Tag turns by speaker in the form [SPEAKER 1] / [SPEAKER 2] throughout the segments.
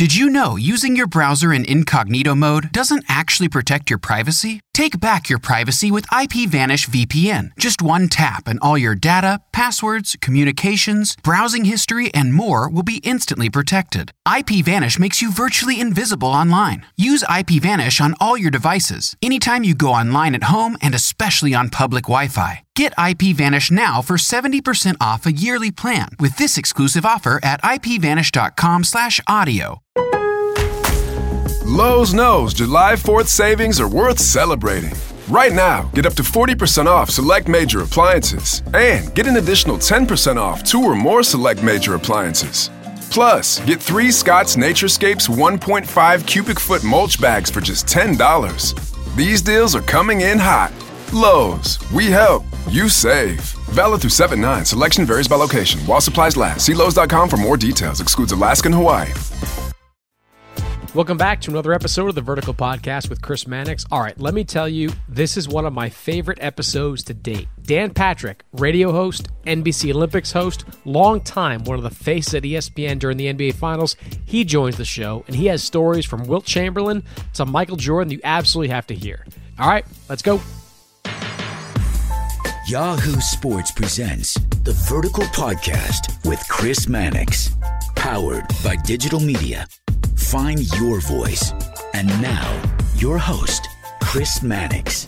[SPEAKER 1] Did you know using your browser in incognito mode doesn't actually protect your privacy? Take back your privacy with IPVanish VPN. Just one tap and all your data, passwords, communications, browsing history, and more will be instantly protected. IPVanish makes you virtually invisible online. Use IPVanish on all your devices, anytime you go online at home and especially on public Wi-Fi. Get IPVanish now for 70% off a yearly plan with this exclusive offer at ipvanish.com/audio.
[SPEAKER 2] Lowe's knows July 4th savings are worth celebrating. Right now, get up to 40% off select major appliances and get an additional 10% off 2 or more select major appliances. Plus, get 3 Scott's Naturescapes 1.5 cubic foot mulch bags for just $10. These deals are coming in hot. Lowe's, we help, you save. Valid through 7/9. Selection varies by location. While supplies last. See Lowe's.com for more details. Excludes Alaska and Hawaii.
[SPEAKER 3] Welcome back to another episode of the Vertical Podcast with Chris Mannix. All right, let me tell you, this is one of my favorite episodes to date. Dan Patrick, radio host, NBC Olympics host, long time one of the faces at ESPN during the NBA Finals. He joins the show, and he has stories from Wilt Chamberlain to Michael Jordan you absolutely have to hear. All right, let's go.
[SPEAKER 4] Yahoo Sports presents the Vertical Podcast with Chris Mannix. Powered by digital media. Find your voice. And now, your host, Chris Mannix.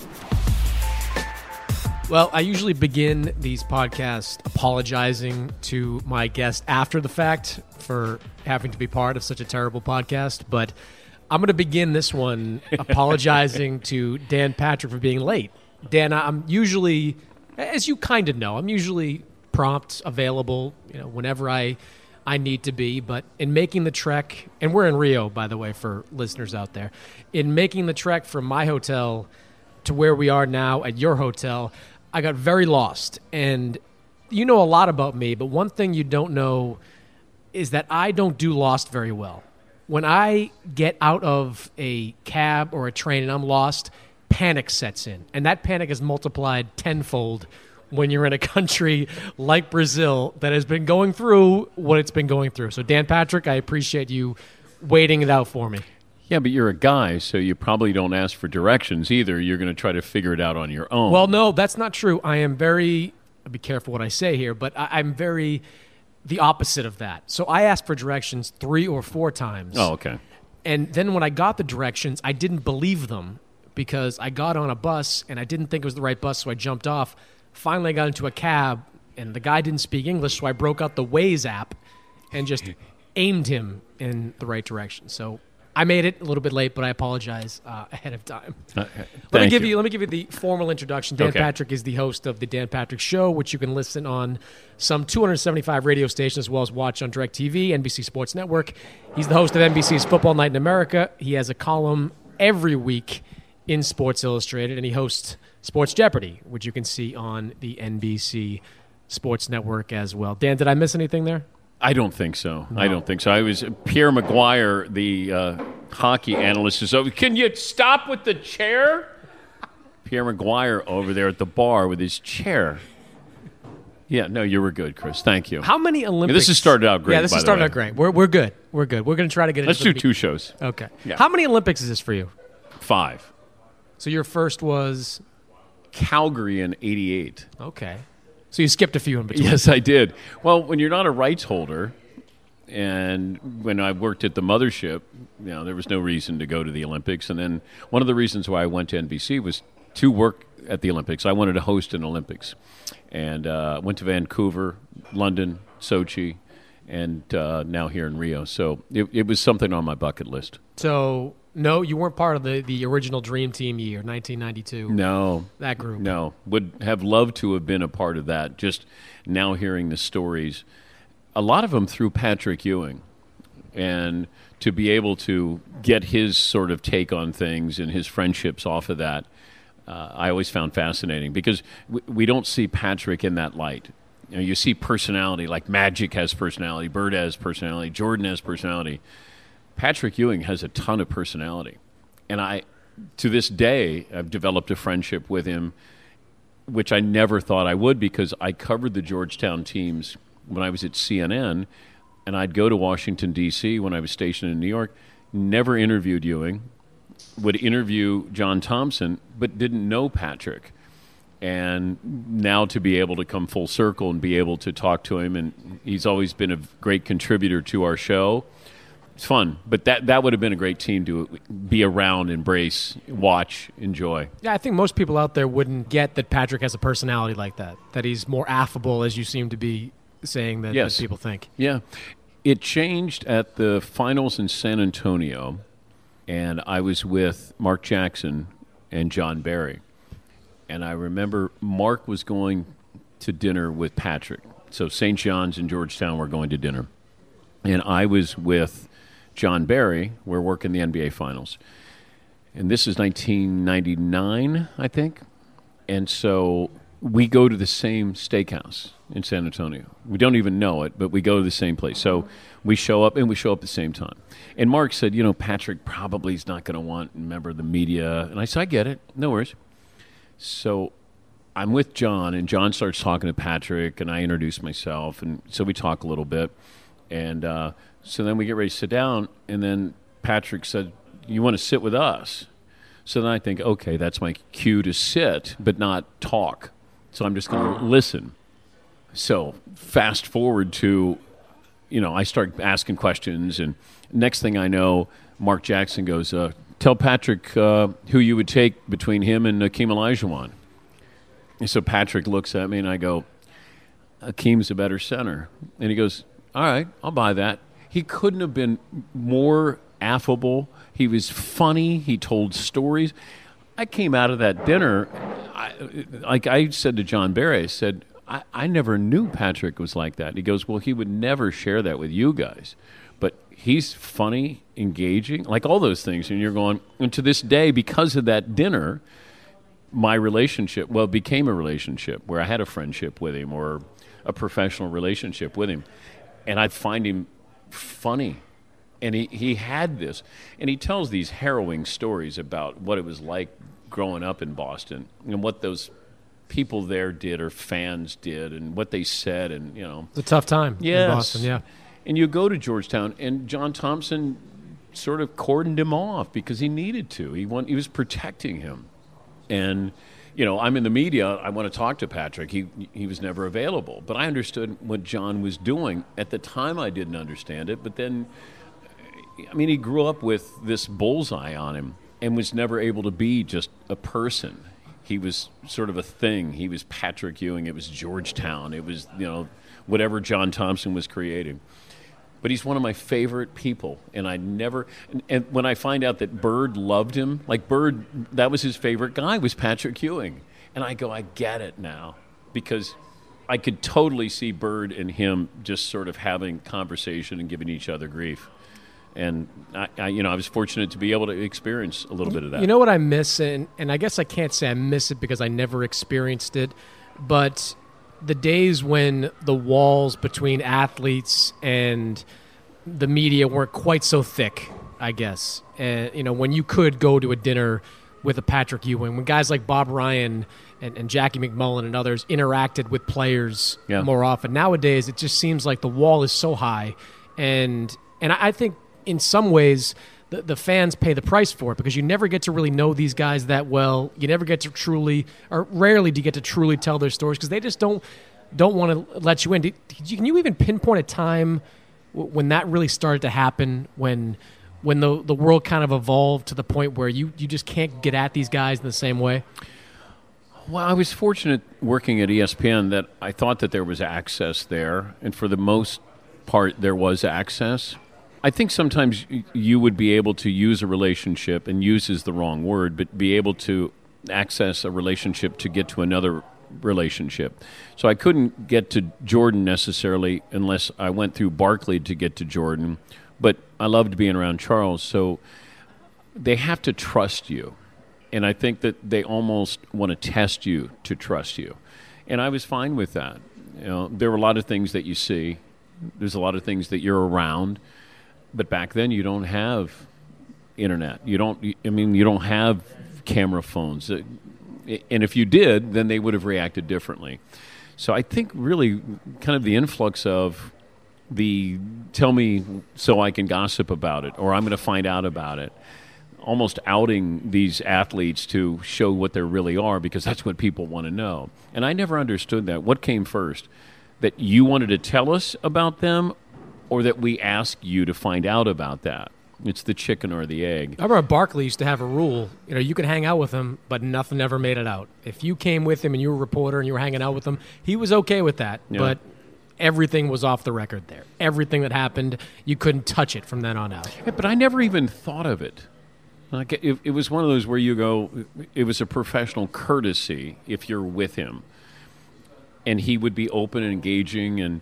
[SPEAKER 3] Well, I usually begin these podcasts apologizing to my guest after the fact for having to be part of such a terrible podcast, but I'm going to begin this one apologizing to Dan Patrick for being late. Dan, I'm usually, as you kind of know, I'm usually prompt, available, whenever I need to be, but in making the trek, and we're in Rio, by the way, for listeners out there, in making the trek from my hotel to where we are now at your hotel, I got very lost. And you know a lot about me, but one thing you don't know is that I don't do lost very well. When I get out of a cab or a train and I'm lost, panic sets in. And that panic is multiplied tenfold when you're in a country like Brazil that has been going through what it's been going through. So, Dan Patrick, I appreciate you waiting it out for me.
[SPEAKER 5] Yeah, but you're a guy, so you probably don't ask for directions either. You're going to try to figure it out on your own.
[SPEAKER 3] Well, no, that's not true. I am I'll be careful what I say here, but I'm very the opposite of that. So I asked for directions 3 or 4 times.
[SPEAKER 5] Oh, okay.
[SPEAKER 3] And then when I got the directions, I didn't believe them because I got on a bus and I didn't think it was the right bus, so I jumped off. Finally, I got into a cab, and the guy didn't speak English, so I broke out the Waze app and just aimed him in the right direction. So I made it a little bit late, but I apologize ahead of time. Let me give you the formal introduction. Dan Patrick is the host of The Dan Patrick Show, which you can listen on some 275 radio stations as well as watch on DirecTV, NBC Sports Network. He's the host of NBC's Football Night in America. He has a column every week in Sports Illustrated, and he hosts Sports Jeopardy, which you can see on the NBC Sports Network as well. Dan, did I miss anything there?
[SPEAKER 5] I don't think so.
[SPEAKER 3] No.
[SPEAKER 5] I don't think so. I was Pierre Maguire, the hockey analyst, is over. Can you stop with the chair? Pierre Maguire over there at the bar with his chair. Yeah, no, you were good, Chris. Thank you.
[SPEAKER 3] How many Olympics?
[SPEAKER 5] This has started out great.
[SPEAKER 3] Yeah, this has started out great. We're good. We're good. We're going to try to get.
[SPEAKER 5] Let's do 2 shows.
[SPEAKER 3] Okay.
[SPEAKER 5] Yeah.
[SPEAKER 3] How many Olympics is this for you?
[SPEAKER 5] 5.
[SPEAKER 3] So your first was
[SPEAKER 5] Calgary in '88.
[SPEAKER 3] Okay. So you skipped a few in between.
[SPEAKER 5] Yes, I did. Well, when you're not a rights holder, and when I worked at the mothership, there was no reason to go to the Olympics. And then one of the reasons why I went to NBC was to work at the Olympics. I wanted to host an Olympics. And went to Vancouver, London, Sochi, and now here in Rio. So it was something on my bucket list.
[SPEAKER 3] So, no, you weren't part of the original Dream Team year, 1992.
[SPEAKER 5] No.
[SPEAKER 3] That group.
[SPEAKER 5] No. Would have loved to have been a part of that. Just now hearing the stories, a lot of them through Patrick Ewing. And to be able to get his sort of take on things and his friendships off of that, I always found fascinating because we don't see Patrick in that light. You see personality, like Magic has personality, Bird has personality, Jordan has personality. Patrick Ewing has a ton of personality. And to this day, I've developed a friendship with him, which I never thought I would because I covered the Georgetown teams when I was at CNN. and I'd go to Washington, D.C. when I was stationed in New York, never interviewed Ewing, would interview John Thompson, but didn't know Patrick. And now to be able to come full circle and be able to talk to him, and he's always been a great contributor to our show. It's fun, but that would have been a great team to be around, embrace, watch, enjoy.
[SPEAKER 3] Yeah, I think most people out there wouldn't get that Patrick has a personality like that he's more affable, as you seem to be saying that,
[SPEAKER 5] Yes.
[SPEAKER 3] that people think.
[SPEAKER 5] Yeah. It changed at the finals in San Antonio, and I was with Mark Jackson and John Barry. And I remember Mark was going to dinner with Patrick. So St. John's and Georgetown were going to dinner. And I was with John Barry. We're working the NBA Finals. And this is 1999, I think. And so we go to the same steakhouse in San Antonio. We don't even know it, but we go to the same place. So we show up, and we show up at the same time. And Mark said, Patrick probably is not going to want a member of the media. And I said, I get it. No worries. So I'm with John, and John starts talking to Patrick, and I introduce myself. And so we talk a little bit. And so then we get ready to sit down, and then Patrick said, you want to sit with us? So then I think, okay, that's my cue to sit, but not talk. So I'm just going to listen. So fast forward to, I start asking questions, and next thing I know, Mark Jackson goes, tell Patrick who you would take between him and Akeem Olajuwon. And so Patrick looks at me, and I go, Akeem's a better center. And he goes, all right, I'll buy that. He couldn't have been more affable. He was funny. He told stories. I came out of that dinner, like I said to John Barry, I said, I never knew Patrick was like that. And he goes, well, he would never share that with you guys. But he's funny, engaging, like all those things. And you're going, and to this day, because of that dinner, my relationship, became a relationship where I had a friendship with him or a professional relationship with him. And I find him funny. And he had this. And he tells these harrowing stories about what it was like growing up in Boston and what those people there did or fans did and what they said. And,
[SPEAKER 3] It's a tough time in Boston, yeah.
[SPEAKER 5] And you go to Georgetown, and John Thompson sort of cordoned him off because he needed to. He was protecting him. And, I'm in the media. I want to talk to Patrick. He was never available. But I understood what John was doing. At the time, I didn't understand it. But then, he grew up with this bullseye on him and was never able to be just a person. He was sort of a thing. He was Patrick Ewing. It was Georgetown. It was, whatever John Thompson was creating. But he's one of my favorite people, and and when I find out that Bird loved him, like Bird, that was his favorite guy, was Patrick Ewing. And I go, I get it now, because I could totally see Bird and him just sort of having conversation and giving each other grief. And I was fortunate to be able to experience a little bit of that.
[SPEAKER 3] You know what I miss, and I guess I can't say I miss it because I never experienced it, but the days when the walls between athletes and the media weren't quite so thick, I guess. And, when you could go to a dinner with a Patrick Ewing, when guys like Bob Ryan and Jackie McMullen and others interacted with players more often. Nowadays, it just seems like the wall is so high. And I think in some ways the fans pay the price for it because you never get to really know these guys that well. You never get to truly, or rarely do you get to truly tell their stories because they just don't want to let you in. Can you even pinpoint a time when that really started to happen, when the world kind of evolved to the point where you just can't get at these guys in the same way?
[SPEAKER 5] Well, I was fortunate working at ESPN that I thought that there was access there, and for the most part there was access. I think sometimes you would be able to use a relationship, and use is the wrong word, but be able to access a relationship to get to another relationship. So I couldn't get to Jordan necessarily unless I went through Barkley to get to Jordan, but I loved being around Charles. So they have to trust you, and I think that they almost want to test you to trust you. And I was fine with that. There were a lot of things that you see. There's a lot of things that you're around. But back then, you don't have internet. You don't have camera phones. And if you did, then they would have reacted differently. So I think really kind of the influx of the tell me so I can gossip about it, or I'm going to find out about it, almost outing these athletes to show what they really are, because that's what people want to know. And I never understood that. What came first? That you wanted to tell us about them, or that we asked you to find out about that? It's the chicken or the egg.
[SPEAKER 3] I remember Barkley used to have a rule. You could hang out with him, but nothing ever made it out. If you came with him and you were a reporter and you were hanging out with him, he was okay with that.
[SPEAKER 5] Yeah.
[SPEAKER 3] But everything was off the record there. Everything that happened, you couldn't touch it from then on out.
[SPEAKER 5] Yeah, but I never even thought of it. Like it was one of those where you go, it was a professional courtesy if you're with him. And he would be open and engaging, and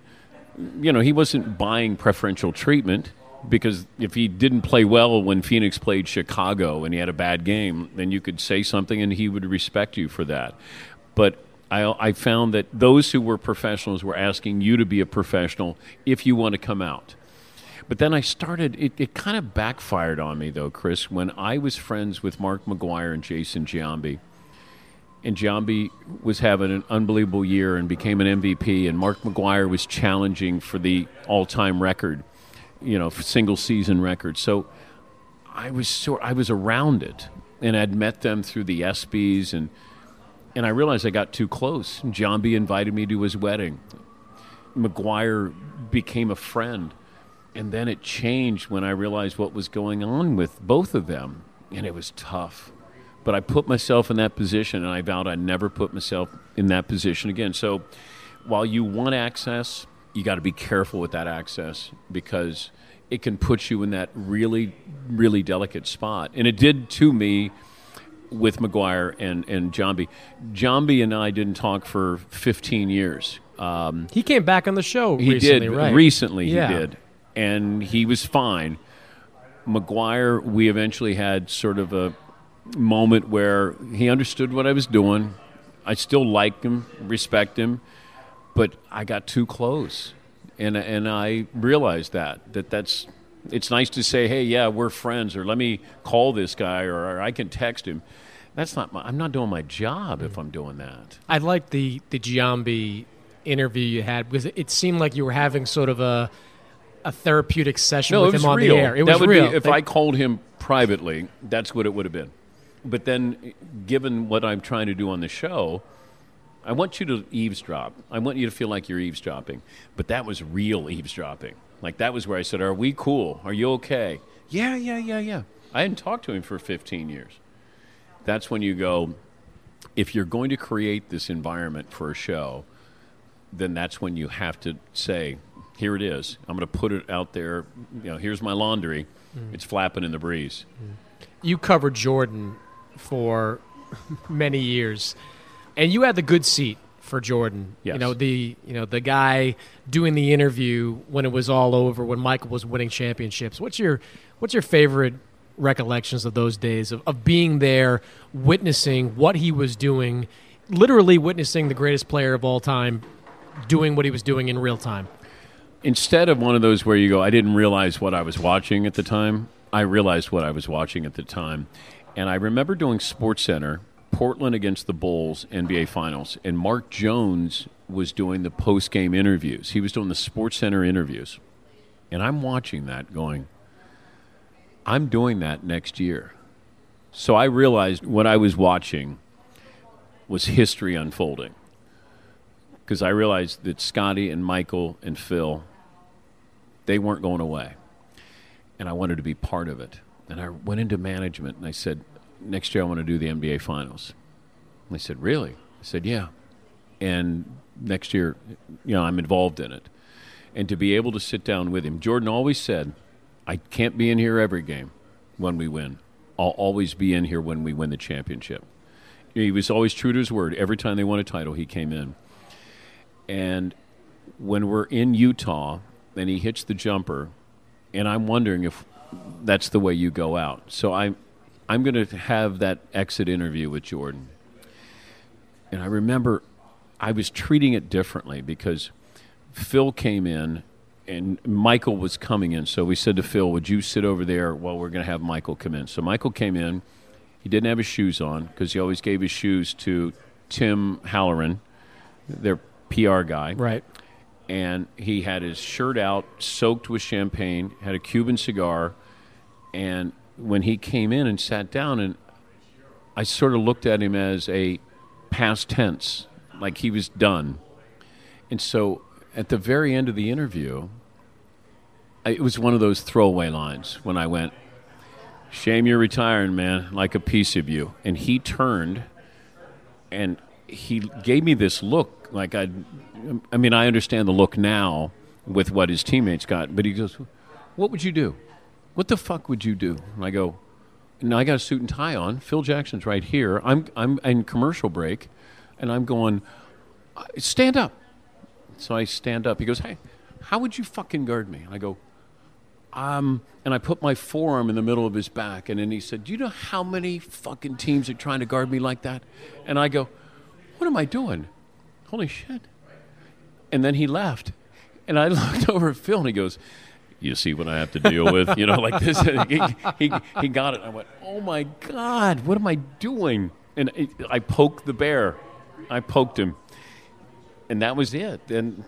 [SPEAKER 5] he wasn't buying preferential treatment, because if he didn't play well when Phoenix played Chicago and he had a bad game, then you could say something and he would respect you for that. But I found that those who were professionals were asking you to be a professional if you want to come out. But then I started, it kind of backfired on me, though, Chris, when I was friends with Mark McGwire and Jason Giambi. And Giambi was having an unbelievable year and became an MVP, and Mark McGwire was challenging for the all-time record, single-season record. So I was around it, and I'd met them through the ESPYs, and I realized I got too close. Giambi invited me to his wedding. McGwire became a friend. And then it changed when I realized what was going on with both of them, and it was tough. But I put myself in that position, and I vowed I'd never put myself in that position again. So while you want access, you got to be careful with that access, because it can put you in that really, really delicate spot. And it did to me with McGwire and Giambi. Giambi and I didn't talk for 15 years.
[SPEAKER 3] He came back on the show recently,
[SPEAKER 5] did.
[SPEAKER 3] right?
[SPEAKER 5] Recently
[SPEAKER 3] Yeah.
[SPEAKER 5] he did. And he was fine. McGwire, we eventually had sort of a moment where he understood what I was doing. I still like him, respect him, but I got too close. And I realized that's it's nice to say, hey, yeah, we're friends, or let me call this guy, or I can text him. I'm not doing my job if I'm doing that.
[SPEAKER 3] I liked the Giambi interview you had, because it seemed like you were having sort of a therapeutic session with him on
[SPEAKER 5] real.
[SPEAKER 3] the air. It
[SPEAKER 5] that
[SPEAKER 3] was
[SPEAKER 5] would
[SPEAKER 3] real.
[SPEAKER 5] Be, if I called him privately, that's what it would have been. But then, given what I'm trying to do on the show, I want you to eavesdrop. I want you to feel like you're eavesdropping. But that was real eavesdropping. Like, that was where I said, are we cool? Are you okay? Yeah. I hadn't talked to him for 15 years. That's when you go, if you're going to create this environment for a show, then that's when you have to say, here it is. I'm going to put it out there. Here's my laundry. It's flapping in the breeze.
[SPEAKER 3] You covered Jordan for many years, and you had the good seat for Jordan.
[SPEAKER 5] Yes.
[SPEAKER 3] The guy doing the interview when it was all over, when Michael was winning championships. What's your favorite recollections of those days of being there, witnessing what he was doing, literally witnessing the greatest player of all time doing what he was doing in real time?
[SPEAKER 5] Instead of one of those where you go, I didn't realize what I was watching at the time, I realized what I was watching at the time. And I remember doing SportsCenter, Portland against the Bulls, NBA Finals, and Mark Jones was doing the post-game interviews. He was doing the SportsCenter interviews. And I'm watching that going, I'm doing that next year. So I realized what I was watching was history unfolding. Because I realized that Scotty and Michael and Phil, they weren't going away. And I wanted to be part of it. And I went into management and I said, next year I want to do the NBA Finals. And they said, really? I said, yeah. And next year, I'm involved in it. And to be able to sit down with him, Jordan always said, I can't be in here every game when we win. I'll always be in here when we win the championship. He was always true to his word. Every time they won a title, he came in. And when we're in Utah and he hits the jumper, and I'm wondering if that's the way you go out. So I'm going to have that exit interview with Jordan. And I remember I was treating it differently because Phil came in and Michael was coming in. So we said to Phil, would you sit over there while we're going to have Michael come in? So Michael came in. He didn't have his shoes on because he always gave his shoes to Tim Halloran, their PR guy.
[SPEAKER 3] Right.
[SPEAKER 5] and he had his shirt out, soaked with champagne, had a Cuban cigar, and when he came in and sat down, and I sort of looked at him as a past tense, like he was done. And so at the very end of the interview, it was one of those throwaway lines when I went, "Shame you're retiring, man, like a piece of you." And he turned, and he gave me this look like I understand the look now with what his teammates got, but he goes, "What would you do? What the fuck would you do?" And I go, "No, I got a suit and tie on. Phil Jackson's right here. I'm in commercial break," and I'm going, "Stand up." So I stand up. He goes, "Hey, how would you fucking guard me?" And I go, and I put my forearm in the middle of his back, and then he said, "Do you know how many fucking teams are trying to guard me like that?" And I go, "What am I doing? Holy shit." And then he left, and I looked over at Phil, and he goes, "You see what I have to deal with?" Like this. He got it. I went, "Oh, my God, what am I doing?" And I poked the bear. I poked him. And that was it. Then,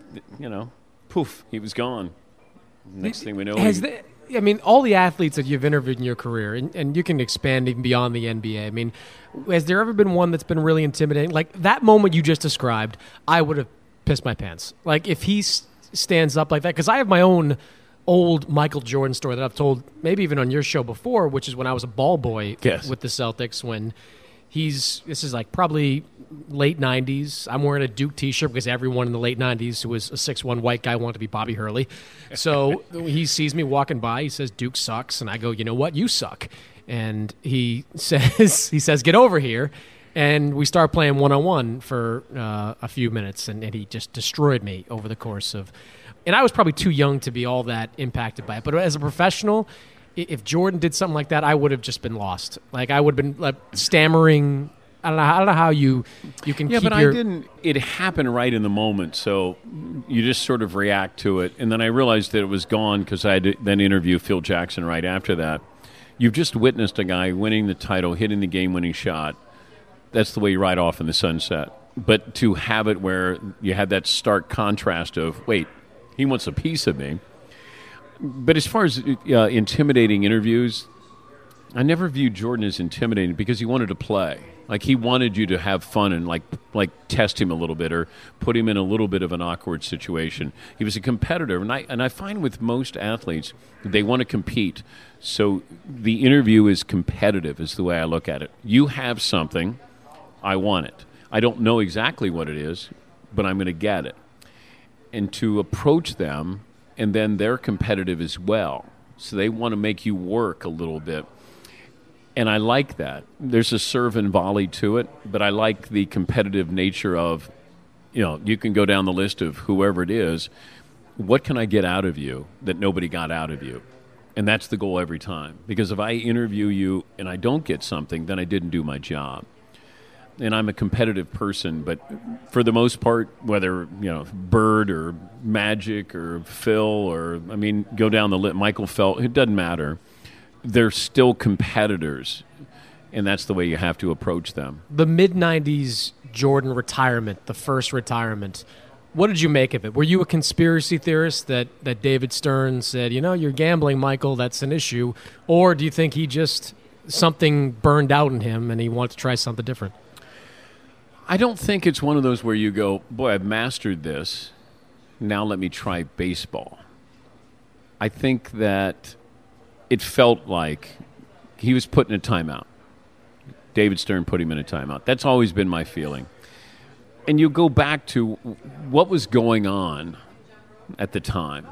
[SPEAKER 5] poof, he was gone. Next thing we know...
[SPEAKER 3] all the athletes that you've interviewed in your career, and you can expand even beyond the NBA, has there ever been one that's been really intimidating? Like, that moment you just described, I would have pissed my pants. Like, if he stands up like that, because I have my own old Michael Jordan story that I've told maybe even on your show before, which is when I was a ball boy with the Celtics, when this is like probably late 90s. I'm wearing a Duke t-shirt because everyone in the late 90s who was a 6'1" white guy wanted to be Bobby Hurley. So he sees me walking by. He says, "Duke sucks." And I go, "You know what? You suck." And he says, "Get over here." And we start playing one-on-one for a few minutes, and he just destroyed me over the course of... And I was probably too young to be all that impacted by it. But as a professional, if Jordan did something like that, I would have just been lost. Like, I would have been stammering... I don't know how you can keep
[SPEAKER 5] I didn't. It happened right in the moment, so you just sort of react to it. And then I realized that it was gone because I had to then interview Phil Jackson right after that. You've just witnessed a guy winning the title, hitting the game-winning shot. That's the way you ride off in the sunset. But to have it where you had that stark contrast of, wait, he wants a piece of me. But as far as intimidating interviews, I never viewed Jordan as intimidating because he wanted to play. Like, he wanted you to have fun and like test him a little bit or put him in a little bit of an awkward situation. He was a competitor, and I find with most athletes, they want to compete. So the interview is competitive, is the way I look at it. You have something, I want it. I don't know exactly what it is, but I'm going to get it. And to approach them, and then they're competitive as well. So they want to make you work a little bit. And I like that. There's a serve and volley to it, but I like the competitive nature of, you can go down the list of whoever it is. What can I get out of you that nobody got out of you? And that's the goal every time. Because if I interview you and I don't get something, then I didn't do my job. And I'm a competitive person, but for the most part, whether, Bird or Magic or Phil or, go down the list, Michael Phelps, it doesn't matter. They're still competitors, and that's the way you have to approach them.
[SPEAKER 3] The mid-'90s Jordan retirement, the first retirement, what did you make of it? Were you a conspiracy theorist that David Stern said, you're gambling, Michael, that's an issue? Or do you think something burned out in him and he wanted to try something different?
[SPEAKER 5] I don't think it's one of those where you go, boy, I've mastered this, now let me try baseball. I think that... it felt like he was put in a timeout. David Stern put him in a timeout. That's always been my feeling. And you go back to what was going on at the time.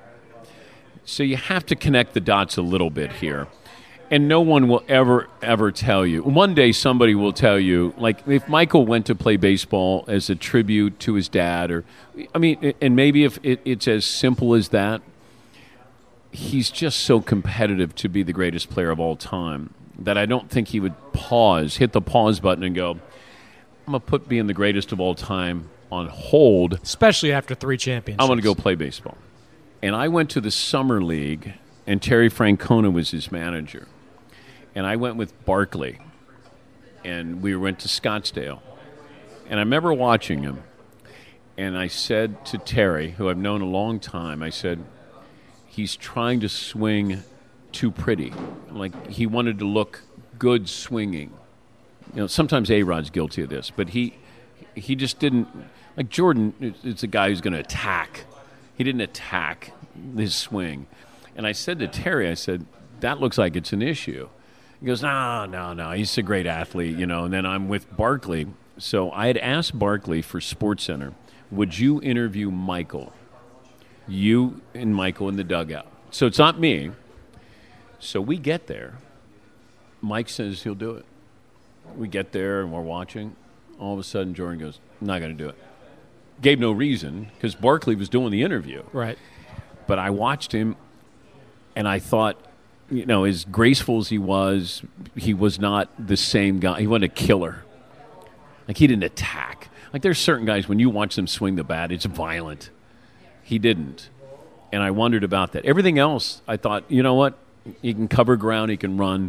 [SPEAKER 5] So you have to connect the dots a little bit here. And no one will ever tell you. One day somebody will tell you, like if Michael went to play baseball as a tribute to his dad, and maybe if it's as simple as that, he's just so competitive to be the greatest player of all time that I don't think he would hit the pause button and go, I'm going to put being the greatest of all time on hold.
[SPEAKER 3] Especially after 3 championships.
[SPEAKER 5] I want to go play baseball. And I went to the Summer League, and Terry Francona was his manager. And I went with Barkley, and we went to Scottsdale. And I remember watching him. And I said to Terry, who I've known a long time, I said, he's trying to swing too pretty. Like, he wanted to look good swinging. You know, sometimes A-Rod's guilty of this, but he just didn't. Like, Jordan is a guy who's going to attack. He didn't attack his swing. And I said to Terry, I said, that looks like it's an issue. He goes, no, he's a great athlete, you know. And then I'm with Barkley. So I had asked Barkley for SportsCenter, would you interview Michael? You and Michael in the dugout. So it's not me. So we get there. Mike says he'll do it. We get there and we're watching. All of a sudden, Jordan goes, I'm not going to do it. Gave no reason because Barkley was doing the interview.
[SPEAKER 3] Right.
[SPEAKER 5] But I watched him, and I thought, you know, as graceful as he was not the same guy. He wasn't a killer. Like, he didn't attack. Like, there's certain guys, when you watch them swing the bat, it's violent. He didn't. And I wondered about that. Everything else, I thought, you know what? He can cover ground. He can run.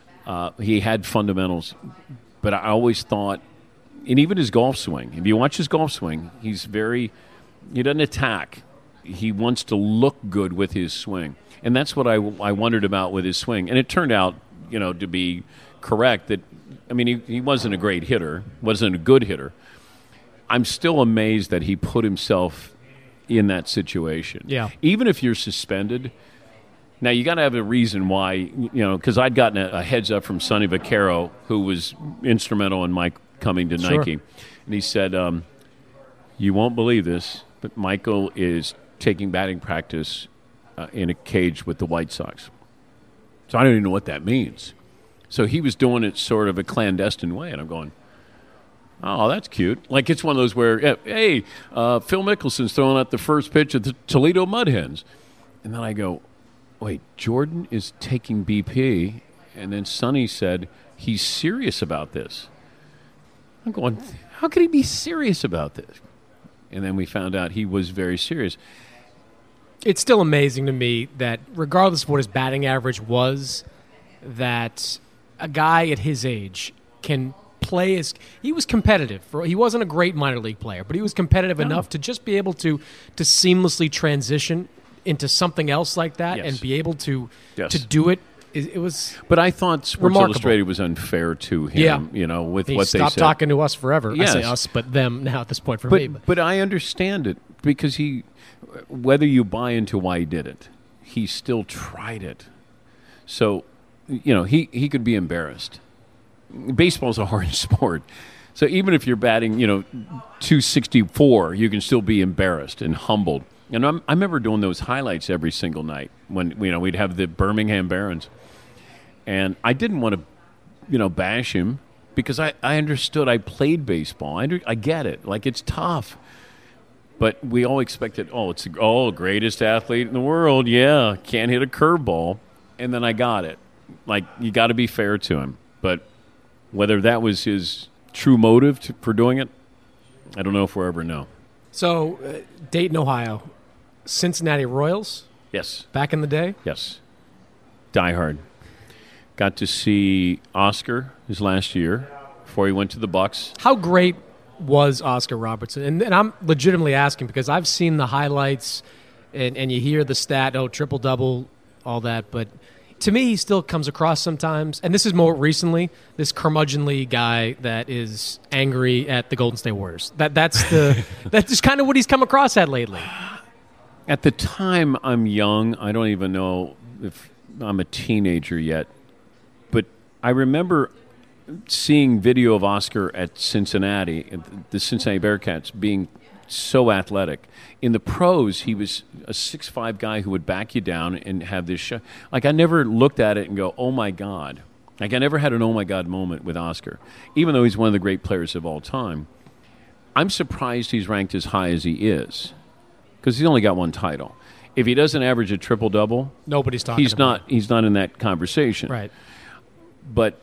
[SPEAKER 5] He had fundamentals. But I always thought, and even his golf swing, if you watch his golf swing, he doesn't attack. He wants to look good with his swing. And that's what I wondered about with his swing. And it turned out, you know, to be correct that, I mean, he wasn't a great hitter, wasn't a good hitter. I'm still amazed that he put himself in that situation.
[SPEAKER 3] Yeah.
[SPEAKER 5] Even if you're suspended, now you got to have a reason why, you know, because I'd gotten a heads up from Sonny Vaccaro, who was instrumental in Mike coming to Nike. And he said, you won't believe this, but Michael is taking batting practice in a cage with the White Sox. So I don't even know what that means. So he was doing it sort of a clandestine way, and I'm going, oh, that's cute. Like, it's one of those where, hey, Phil Mickelson's throwing out the first pitch at the Toledo Mud Hens. And then I go, wait, Jordan is taking BP, and then Sonny said he's serious about this. I'm going, how could he be serious about this? And then we found out he was very serious.
[SPEAKER 3] It's still amazing to me that regardless of what his batting average was, that a guy at his age can play as he was competitive. He wasn't a great minor league player, but he was competitive enough to just be able to seamlessly transition into something else like that and be able to do it. It was.
[SPEAKER 5] But I thought Sports
[SPEAKER 3] remarkable.
[SPEAKER 5] Illustrated was unfair to him, you know, with what they said.
[SPEAKER 3] Stopped talking to us forever.
[SPEAKER 5] Yes.
[SPEAKER 3] I say us, but them now at this point for me.
[SPEAKER 5] But I understand it because whether you buy into why he did it, he still tried it. So, you know, he could be embarrassed. Baseball's a hard sport. So even if you're batting, you know, 264, you can still be embarrassed and humbled. And I remember doing those highlights every single night when, you know, we'd have the Birmingham Barons. And I didn't want to, you know, bash him because I understood. I played baseball. I get it. Like, it's tough. But we all expected, it's the greatest athlete in the world. Yeah, can't hit a curveball. And then I got it. Like, you got to be fair to him. But whether that was his true motive for doing it, I don't know if we'll ever know.
[SPEAKER 3] So, Dayton, Ohio, Cincinnati Royals?
[SPEAKER 5] Yes.
[SPEAKER 3] Back in the day?
[SPEAKER 5] Yes. Die Hard. Got to see Oscar his last year before he went to the Bucks.
[SPEAKER 3] How great was Oscar Robertson? And I'm legitimately asking because I've seen the highlights and you hear the stat, triple-double, all that, but to me, he still comes across sometimes, and this is more recently, this curmudgeonly guy that is angry at the Golden State Warriors. That's just kind of what he's come across at lately.
[SPEAKER 5] At the time, I'm young. I don't even know if I'm a teenager yet. But I remember seeing video of Oscar at Cincinnati, the Cincinnati Bearcats, being so athletic. In the pros, he was a 6'5" guy who would back you down and have this shot. Like, I never looked at it and go, oh, my God. Like, I never had an oh, my God moment with Oscar, even though he's one of the great players of all time. I'm surprised he's ranked as high as he is because he's only got one title. If he doesn't average a triple-double,
[SPEAKER 3] nobody's talking about
[SPEAKER 5] he's not in that conversation.
[SPEAKER 3] Right.
[SPEAKER 5] But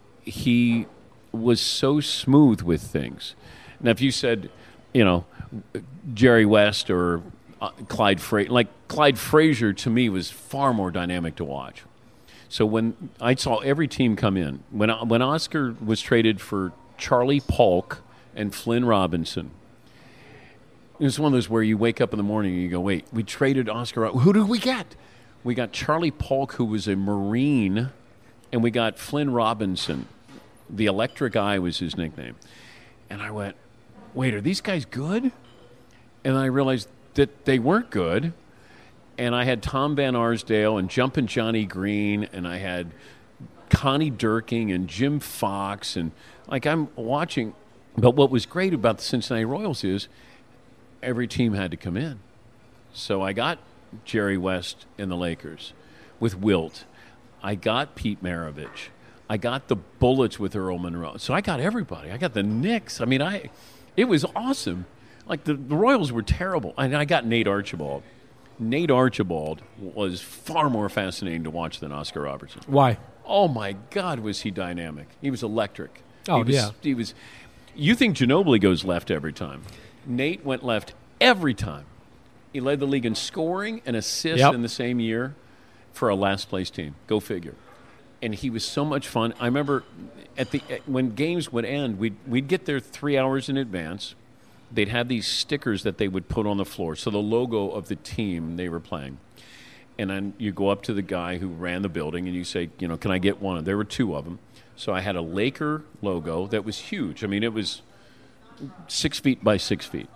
[SPEAKER 5] he was so smooth with things. Now, if you said, you know, Jerry West or Clyde Frazier. Like, Clyde Frazier, to me, was far more dynamic to watch. So when I saw every team come in, when Oscar was traded for Charlie Polk and Flynn Robinson, was one of those where you wake up in the morning and you go, wait, we traded Oscar. Who did we get? We got Charlie Polk, who was a Marine, and we got Flynn Robinson. The Electric Eye was his nickname. And I went, wait, are these guys good? And I realized that they weren't good. And I had Tom Van Arsdale and Jumpin' Johnny Green, and I had Connie Durking and Jim Fox. And, like, I'm watching. But what was great about the Cincinnati Royals is every team had to come in. So I got Jerry West in the Lakers with Wilt. I got Pete Maravich. I got the Bullets with Earl Monroe. So I got everybody. I got the Knicks. I mean, it was awesome. Like, the Royals were terrible. And I got Nate Archibald. Nate Archibald was far more fascinating to watch than Oscar Robertson.
[SPEAKER 3] Why?
[SPEAKER 5] Oh, my God, was he dynamic. He was electric.
[SPEAKER 3] Oh,
[SPEAKER 5] He was. You think Ginobili goes left every time. Nate went left every time. He led the league in scoring and assists in the same year for a last-place team. Go figure. And he was so much fun. I remember when games would end, we'd get there 3 hours in advance. They'd have these stickers that they would put on the floor, so the logo of the team they were playing. And then you go up to the guy who ran the building, and you say, can I get one? There were two of them. So I had a Laker logo that was huge. I mean, it was 6 feet by 6 feet.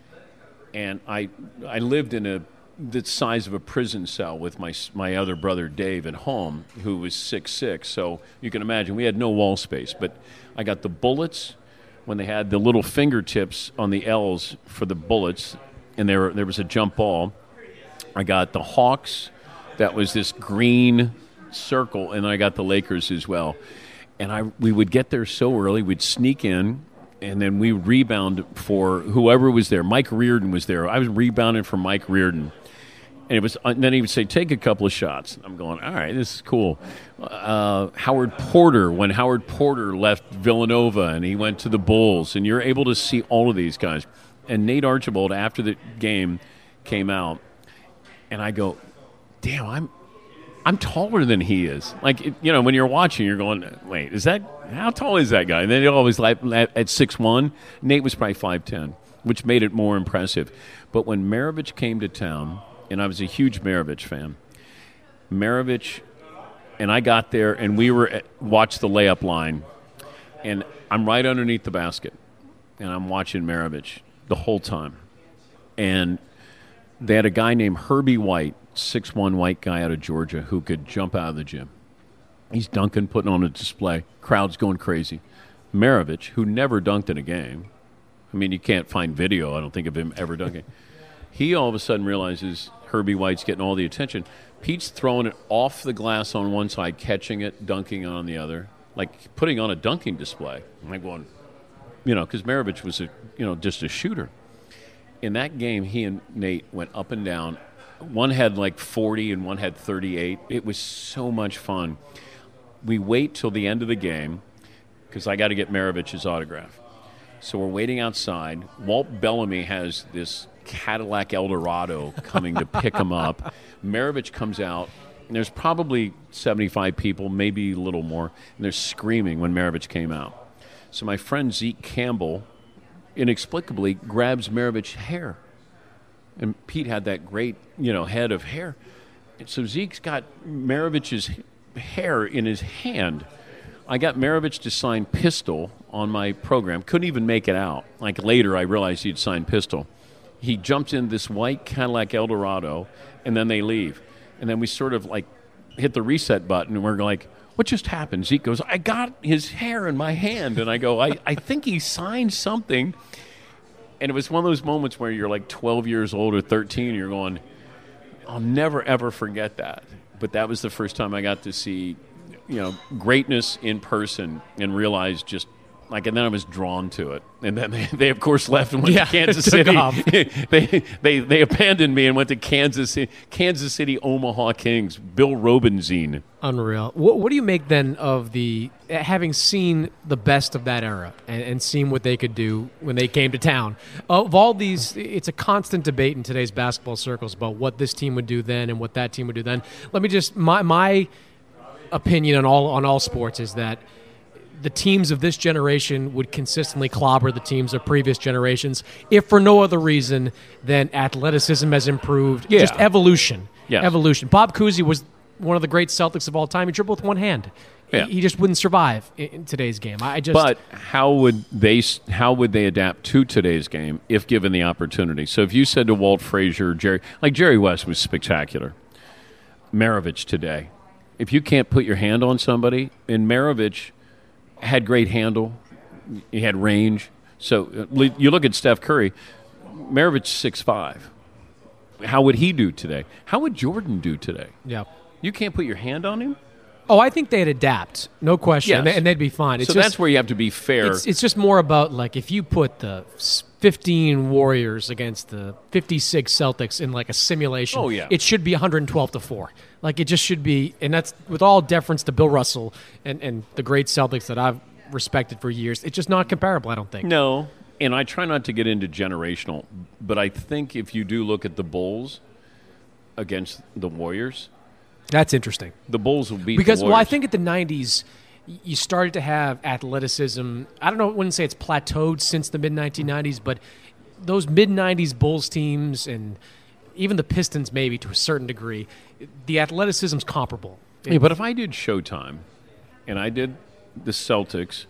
[SPEAKER 5] And I lived in the size of a prison cell with my other brother Dave at home, who was 6'6". So you can imagine we had no wall space. But I got the Bullets when they had the little fingertips on the L's for the Bullets, and there was a jump ball. I got the Hawks. That was this green circle, and I got the Lakers as well. And we would get there so early, we'd sneak in, and then we rebound for whoever was there. Mike Reardon was there. I was rebounding for Mike Reardon. And then he would say, take a couple of shots. I'm going, all right, this is cool. Howard Porter, when Howard Porter left Villanova and he went to the Bulls, and you're able to see all of these guys. And Nate Archibald, after the game, came out, and I go, damn, I'm taller than he is. Like, when you're watching, you're going, wait, how tall is that guy? And then they always at 6'1". Nate was probably 5'10", which made it more impressive. But when Maravich came to town, and I was a huge Maravich fan, Maravich and I got there, and we watched the layup line, and I'm right underneath the basket, and I'm watching Maravich the whole time. And they had a guy named Herbie White, 6'1" white guy out of Georgia, who could jump out of the gym. He's dunking, putting on a display. Crowd's going crazy. Maravich, who never dunked in a game. I mean, you can't find video, I don't think, of him ever dunking. He all of a sudden realizes Herbie White's getting all the attention. Pete's throwing it off the glass on one side, catching it, dunking on the other, like putting on a dunking display. I'm like going, because Maravich was just a shooter. In that game, he and Nate went up and down. One had like 40 and one had 38. It was so much fun. We wait till the end of the game because I got to get Maravich's autograph. So we're waiting outside. Walt Bellamy has this Cadillac Eldorado coming to pick him up. Maravich comes out, and there's probably 75 people, maybe a little more, and they're screaming when Maravich came out. So my friend Zeke Campbell inexplicably grabs Maravich's hair. And Pete had that great, head of hair. And so Zeke's got Maravich's hair in his hand. I got Maravich to sign Pistol on my program. Couldn't even make it out. Like later I realized he'd signed Pistol. He jumps in this white Cadillac Eldorado, and then they leave. And then we sort of like hit the reset button, and we're like, what just happened? Zeke goes, I got his hair in my hand. And I go, I think he signed something. And it was one of those moments where you're like 12 years old or 13, and you're going, I'll never, ever forget that. But that was the first time I got to see, greatness in person and realize just, and then I was drawn to it. And then they of course, left and went to Kansas City. They abandoned me and went to Kansas City, Omaha Kings, Bill Robenzine.
[SPEAKER 3] Unreal. What do you make then of having seen the best of that era and seen what they could do when they came to town? Of all these, it's a constant debate in today's basketball circles about what this team would do then and what that team would do then. Let me just, my opinion on all sports is that the teams of this generation would consistently clobber the teams of previous generations, if for no other reason than athleticism has improved,
[SPEAKER 5] Yeah.
[SPEAKER 3] just evolution.
[SPEAKER 5] Yes.
[SPEAKER 3] Evolution. Bob Cousy was one of the great Celtics of all time. He dribbled with one hand.
[SPEAKER 5] Yeah.
[SPEAKER 3] He just wouldn't survive in today's game.
[SPEAKER 5] But how would they adapt to today's game if given the opportunity? So if you said to Walt Frazier, Jerry West was spectacular. Maravich today, if you can't put your hand on somebody, and Maravich had great handle, he had range. So you look at Steph Curry, Maravich 6'5". How would he do today? How would Jordan do today?
[SPEAKER 3] Yeah.
[SPEAKER 5] You can't put your hand on him?
[SPEAKER 3] Oh, I think they'd adapt, no question,
[SPEAKER 5] Yes.
[SPEAKER 3] and they'd be fine. It's
[SPEAKER 5] So
[SPEAKER 3] just,
[SPEAKER 5] that's where you have to be fair.
[SPEAKER 3] It's just more about, like, if you put the 15 Warriors against the 56 Celtics in, like, a simulation,
[SPEAKER 5] Oh, yeah.
[SPEAKER 3] it should be 112-4. Like, it just should be, and that's with all deference to Bill Russell and the great Celtics that I've respected for years. It's just not comparable, I don't think.
[SPEAKER 5] No, and I try not to get into generational, but I think if you do look at the Bulls against the Warriors,
[SPEAKER 3] That's interesting.
[SPEAKER 5] the Bulls will beat
[SPEAKER 3] Because,
[SPEAKER 5] the Warriors.
[SPEAKER 3] well, I think at the 90s, you started to have athleticism. I don't know, I wouldn't say it's plateaued since the mid-1990s, but those mid-90s Bulls teams and even the Pistons maybe to a certain degree, the athleticism's comparable.
[SPEAKER 5] Yeah, but if I did Showtime, and I did the Celtics,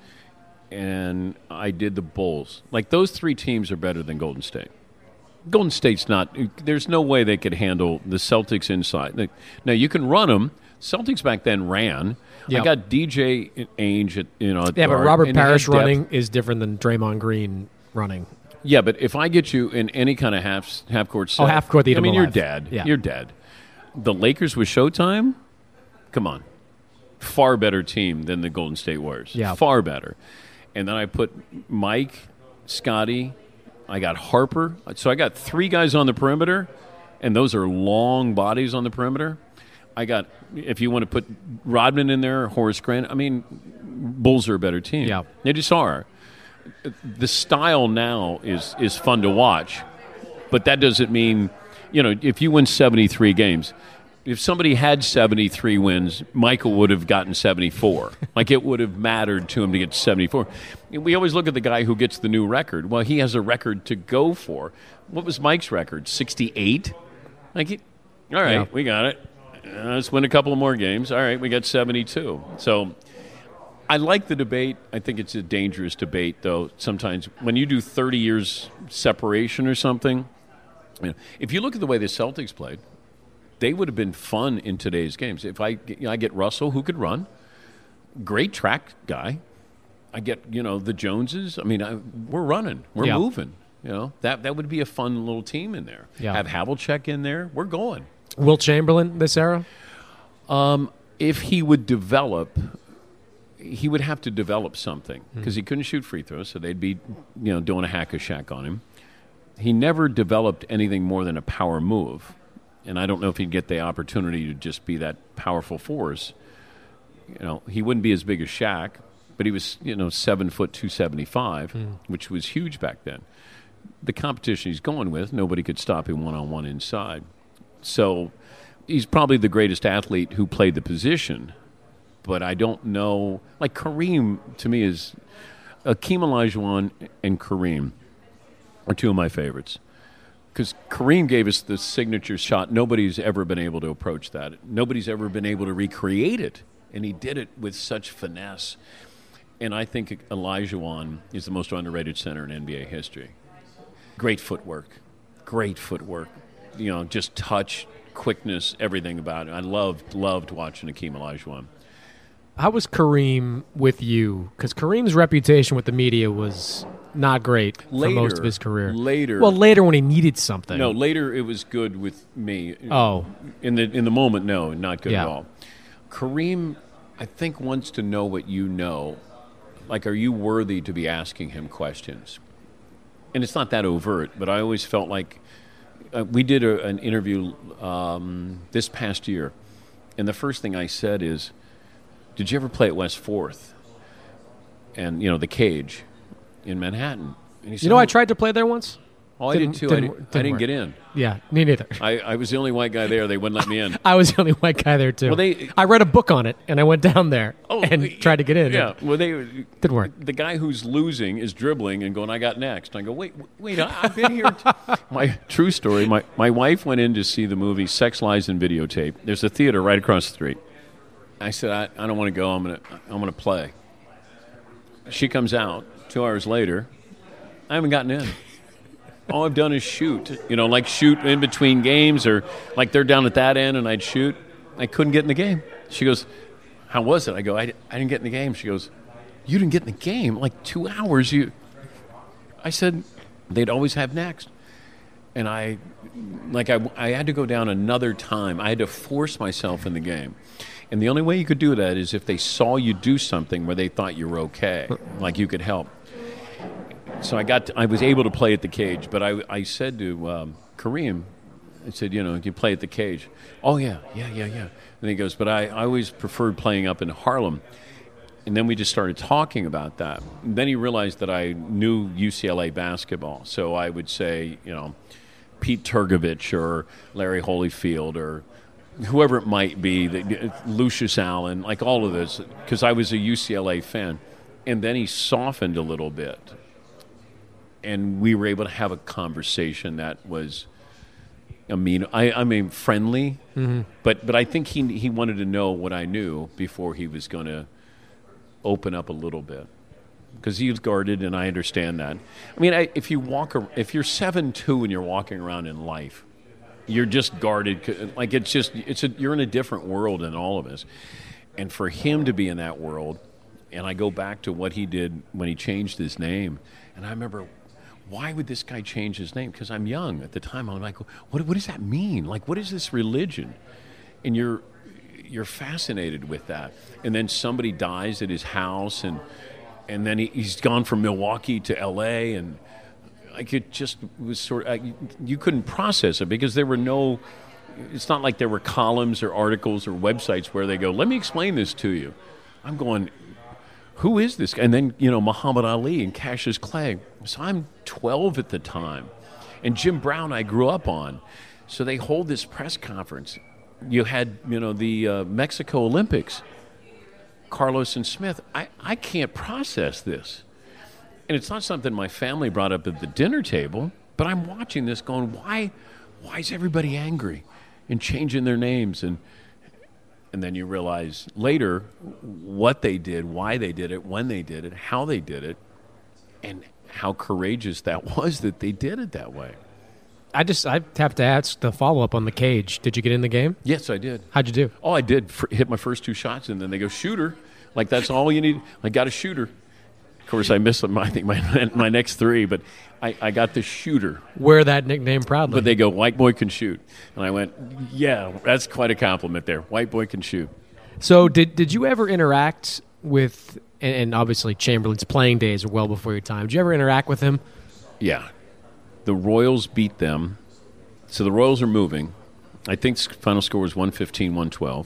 [SPEAKER 5] and I did the Bulls, like those three teams are better than Golden State. Golden State's not. There's no way they could handle the Celtics inside. Now you can run them. Celtics back then ran.
[SPEAKER 3] Yeah.
[SPEAKER 5] I got DJ Ainge at
[SPEAKER 3] Yeah, but
[SPEAKER 5] guard,
[SPEAKER 3] Robert
[SPEAKER 5] and he had
[SPEAKER 3] Parrish
[SPEAKER 5] depth.
[SPEAKER 3] running is different than Draymond Green running.
[SPEAKER 5] Yeah, but if I get you in any kind of half court set,
[SPEAKER 3] half court, they eat
[SPEAKER 5] I mean,
[SPEAKER 3] them
[SPEAKER 5] you're
[SPEAKER 3] alive.
[SPEAKER 5] dead.
[SPEAKER 3] Yeah.
[SPEAKER 5] You're dead. The Lakers with Showtime, come on, far better team than the Golden State Warriors.
[SPEAKER 3] Yeah.
[SPEAKER 5] Far better. And then I put Mike, Scotty, I got Harper. So I got three guys on the perimeter, and those are long bodies on the perimeter. I got, if you want to put Rodman in there, Horace Grant, I mean, Bulls are a better team.
[SPEAKER 3] Yeah.
[SPEAKER 5] They just are. The style now is fun to watch, but that doesn't mean, if you win 73 games, if somebody had 73 wins, Michael would have gotten 74. Like, it would have mattered to him to get 74. We always look at the guy who gets the new record. Well, he has a record to go for. What was Mike's record? 68? All right,
[SPEAKER 3] Yeah.
[SPEAKER 5] we got it. Let's win a couple of more games. All right, we got 72. So I like the debate. I think it's a dangerous debate, though. Sometimes when you do 30 years separation or something, if you look at the way the Celtics played, they would have been fun in today's games. If I get Russell, who could run, great track guy. I get the Joneses. I mean, we're running, we're
[SPEAKER 3] Yeah.
[SPEAKER 5] moving. That would be a fun little team in there.
[SPEAKER 3] Yeah.
[SPEAKER 5] Have Havlicek in there. We're going.
[SPEAKER 3] Will Chamberlain this era?
[SPEAKER 5] If he would develop, he would have to develop something because he couldn't shoot free throws, so they'd be doing a hack-a-shack on him. He never developed anything more than a power move. And I don't know if he'd get the opportunity to just be that powerful force. He wouldn't be as big as Shaq, but he was, 7 foot 275, which was huge back then. The competition he's going with, nobody could stop him one-on-one inside. So he's probably the greatest athlete who played the position, but I don't know. Like Kareem, to me, is Akeem Olajuwon and Kareem are two of my favorites. Because Kareem gave us the signature shot. Nobody's ever been able to approach that. Nobody's ever been able to recreate it. And he did it with such finesse. And I think Olajuwon is the most underrated center in NBA history. Great footwork. Just touch, quickness, everything about it. I loved watching Akeem Olajuwon.
[SPEAKER 3] How was Kareem with you? Because Kareem's reputation with the media was not great for most of his career.
[SPEAKER 5] Later.
[SPEAKER 3] Well, later when he needed something.
[SPEAKER 5] No, later it was good with me.
[SPEAKER 3] Oh.
[SPEAKER 5] In the moment, no, not good
[SPEAKER 3] Yeah.
[SPEAKER 5] at all. Kareem, I think, wants to know what you know. Like, are you worthy to be asking him questions? And it's not that overt, but I always felt like we did an interview this past year, and the first thing I said is, did you ever play at West 4th? And, the Cage in Manhattan. And he said,
[SPEAKER 3] I tried to play there once.
[SPEAKER 5] Oh, I did too. I didn't get in.
[SPEAKER 3] Yeah, me neither.
[SPEAKER 5] I was the only white guy there. They wouldn't let me in.
[SPEAKER 3] I was the only white guy there too.
[SPEAKER 5] Well,
[SPEAKER 3] I read a book on it, and I went down there and tried to get in.
[SPEAKER 5] Yeah, well,
[SPEAKER 3] didn't work.
[SPEAKER 5] The guy who's losing is dribbling and going, "I got next." And I go, "Wait, I've been here." My true story. My wife went in to see the movie Sex, Lies, and Videotape. There's a theater right across the street. I said, "I don't want to go. I'm gonna play." She comes out 2 hours later. I haven't gotten in. All I've done is shoot. Like shoot in between games, or like they're down at that end and I'd shoot. I couldn't get in the game. She goes, "How was it?" I go, I didn't get in the game. She goes, "You didn't get in the game? Like 2 hours? I said, they'd always have next. And I had to go down another time. I had to force myself in the game. And the only way you could do that is if they saw you do something where they thought you were okay, like you could help. So I was able to play at the cage, but I said to Kareem, I said, you play at the cage. Oh, yeah. And he goes, but I always preferred playing up in Harlem. And then we just started talking about that. And then he realized that I knew UCLA basketball. So I would say, Pete Turgovich or Larry Holyfield or whoever it might be, Lucius Allen, like all of this, because I was a UCLA fan. And then he softened a little bit. And we were able to have a conversation that was, friendly. Mm-hmm. But I think he wanted to know what I knew before he was going to open up a little bit. Because he was guarded, and I understand that. If you're 7'2" and you're walking around in life, you're just guarded. Like you're in a different world than all of us. And for him to be in that world, and I go back to what he did when he changed his name, and I remember, why would this guy change his name? Because I'm young at the time. I'm like, what does that mean? Like, what is this religion? And you're fascinated with that. And then somebody dies at his house, and then he's gone from Milwaukee to L.A., and like it just was sort of, you couldn't process it because there were it's not like there were columns or articles or websites where they go, let me explain this to you. I'm going, who is this guy? And then, Muhammad Ali and Cassius Clay. So I'm 12 at the time. And Jim Brown I grew up on. So they hold this press conference. You had, the Mexico Olympics, Carlos and Smith. I can't process this. And it's not something my family brought up at the dinner table, but I'm watching this going, why is everybody angry and changing their names? And then you realize later what they did, why they did it, when they did it, how they did it, and how courageous that was that they did it that way.
[SPEAKER 3] I have to ask the follow-up on the cage. Did you get in the game?
[SPEAKER 5] Yes, I did.
[SPEAKER 3] How'd you do?
[SPEAKER 5] Oh, I did. Hit my first 2 shots, and then they go, shooter. Like, that's all you need. I got a shooter. Of course, I missed them, I think, my next 3, but I got the shooter.
[SPEAKER 3] Wear that nickname proudly.
[SPEAKER 5] But they go, white boy can shoot. And I went, yeah, that's quite a compliment there. White boy can shoot.
[SPEAKER 3] So did you ever interact with, and obviously Chamberlain's playing days are well before your time, did you ever interact with him?
[SPEAKER 5] Yeah. The Royals beat them. So the Royals are moving. I think the final score was 115-112.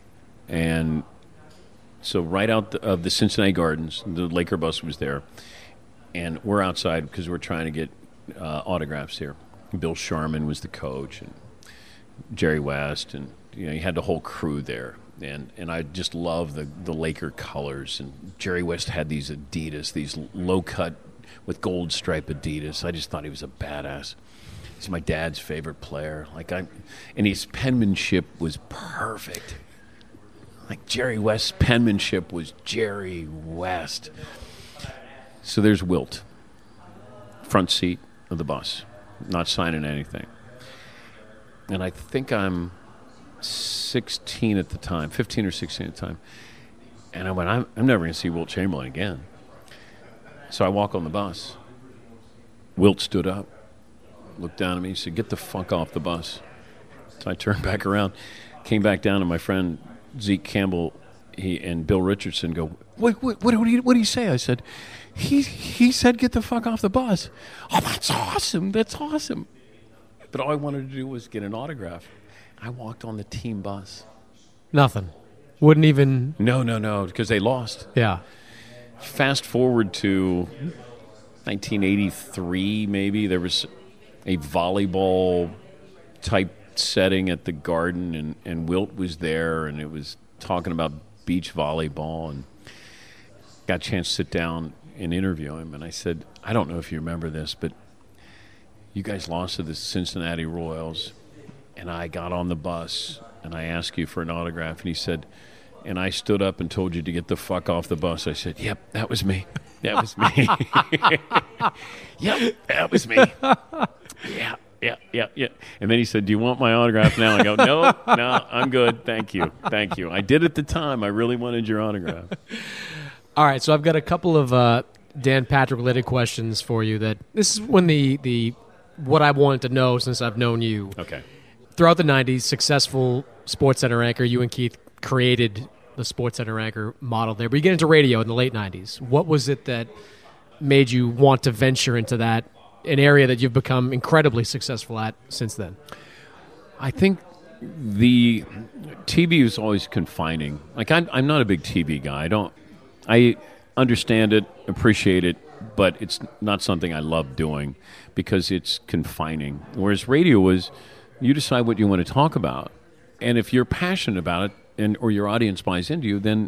[SPEAKER 5] And so right out of the Cincinnati Gardens, the Laker bus was there. And we're outside because we're trying to get autographs here. Bill Sharman was the coach, and Jerry West, and you had the whole crew there. And I just love the Laker colors. And Jerry West had these Adidas, these low-cut with gold stripe Adidas. I just thought he was a badass. He's my dad's favorite player. And his penmanship was perfect. Like Jerry West's penmanship was Jerry West. So there's Wilt, front seat of the bus, not signing anything. And I think I'm 16 at the time, 15 or 16 at the time. And I went, I'm never going to see Wilt Chamberlain again. So I walk on the bus. Wilt stood up, looked down at me, said, get the fuck off the bus. So I turned back around, came back down, and my friend Zeke Campbell and Bill Richardson go, what did he say? I said, he said get the fuck off the bus. Oh, that's awesome. That's awesome. But all I wanted to do was get an autograph. I walked on the team bus.
[SPEAKER 3] Nothing. Wouldn't even...
[SPEAKER 5] No, because they lost.
[SPEAKER 3] Yeah.
[SPEAKER 5] Fast forward to 1983, maybe. There was a volleyball type setting at the Garden, and Wilt was there, and it was talking about beach volleyball, and got a chance to sit down and interview him. And I said, I don't know if you remember this, but you guys lost to the Cincinnati Royals, and I got on the bus, and I asked you for an autograph, and he said, and I stood up and told you to get the fuck off the bus. I said, yep, that was me. That was me. Yep, that was me. Yeah. And then he said, do you want my autograph now? I go, no, I'm good. Thank you. I did at the time. I really wanted your autograph.
[SPEAKER 3] All right, so I've got a couple of Dan Patrick-related questions for you. That this is when the what I wanted to know since I've known you.
[SPEAKER 5] Okay.
[SPEAKER 3] Throughout the 90s, successful SportsCenter anchor. You and Keith created the SportsCenter anchor model there. But you get into radio in the late 90s. What was it that made you want to venture into that, an area that you've become incredibly successful at since then?
[SPEAKER 5] I think the TV is always confining. Like, I'm not a big TV guy. I understand it, appreciate it, but it's not something I love doing because it's confining. Whereas radio is, you decide what you want to talk about. And if you're passionate about it or your audience buys into you, then,